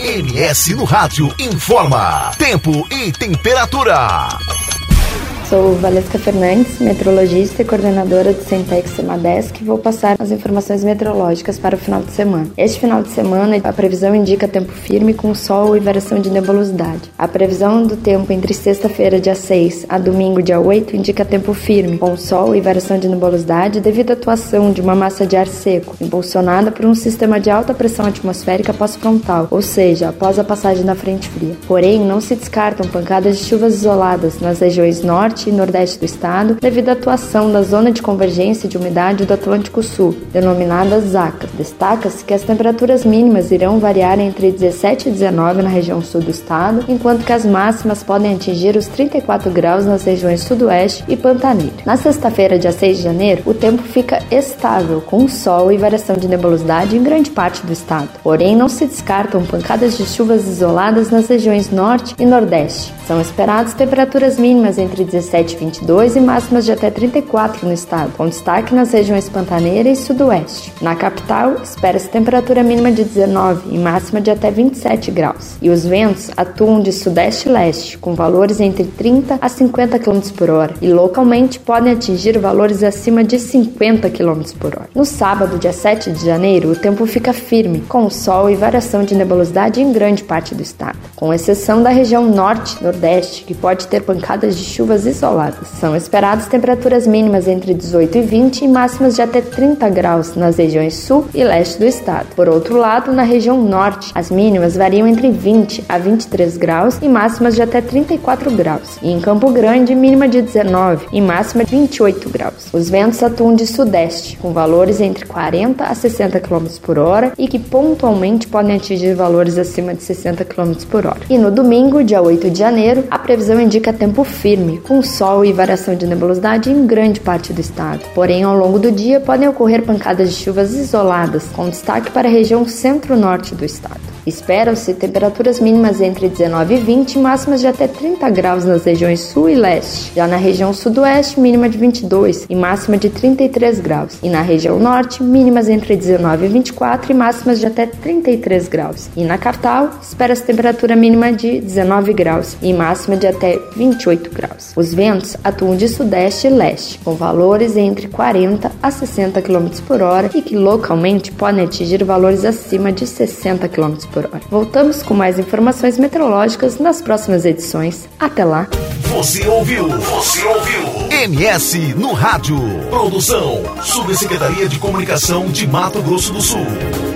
MS no Rádio informa tempo e temperatura. Sou Valesca Fernandes, meteorologista e coordenadora do Centex Semadesc, e vou passar as informações meteorológicas para o final de semana. Este final de semana, a previsão indica tempo firme com sol e variação de nebulosidade. A previsão do tempo entre sexta-feira, dia 6, a domingo, dia 8, indica tempo firme, com sol e variação de nebulosidade devido à atuação de uma massa de ar seco, impulsionada por um sistema de alta pressão atmosférica pós-frontal, ou seja, após a passagem da frente fria. Porém, não se descartam pancadas de chuvas isoladas nas regiões norte e nordeste do estado, devido à atuação da zona de convergência de umidade do Atlântico Sul, denominada ZACA. Destaca-se que as temperaturas mínimas irão variar entre 17 e 19 na região sul do estado, enquanto que as máximas podem atingir os 34 graus nas regiões sudoeste e pantaneira. Na sexta-feira, dia 6 de janeiro, o tempo fica estável, com sol e variação de nebulosidade em grande parte do estado. Porém, não se descartam pancadas de chuvas isoladas nas regiões norte e nordeste. São esperadas temperaturas mínimas entre 17 e 22 e máximas de até 34 no estado, com destaque nas regiões pantaneira e sudoeste. Na capital, espera-se temperatura mínima de 19 e máxima de até 27 graus. E os ventos atuam de sudeste e leste, com valores entre 30 a 50 km por hora, e localmente podem atingir valores acima de 50 km por hora. No sábado, dia 7 de janeiro, o tempo fica firme, com sol e variação de nebulosidade em grande parte do estado, com exceção da região norte e nordeste, que pode ter pancadas de chuvas isoladas. São esperadas temperaturas mínimas entre 18 e 20 e máximas de até 30 graus nas regiões sul e leste do estado. Por outro lado, na região norte, as mínimas variam entre 20 a 23 graus e máximas de até 34 graus. E em Campo Grande, mínima de 19 e máxima de 28 graus. Os ventos atuam de sudeste, com valores entre 40 a 60 km por hora e que pontualmente podem atingir valores acima de 60 km por hora. E no domingo, dia 8 de janeiro, a previsão indica tempo firme, com sol e variação de nebulosidade em grande parte do estado. Porém, ao longo do dia podem ocorrer pancadas de chuvas isoladas, com destaque para a região centro-norte do estado. Esperam-se temperaturas mínimas entre 19 e 20 e máximas de até 30 graus nas regiões sul e leste. Já na região sudoeste, mínima de 22 e máxima de 33 graus. E na região norte, mínimas entre 19 e 24 e máximas de até 33 graus. E na capital, espera-se temperatura mínima de 19 graus e máxima de até 28 graus. Os ventos atuam de sudeste e leste, com valores entre 40 a 60 km por hora e que localmente podem atingir valores acima de 60 km por hora. Voltamos com mais informações meteorológicas nas próximas edições. Até lá! Você ouviu MS no Rádio. Produção, Subsecretaria de Comunicação de Mato Grosso do Sul.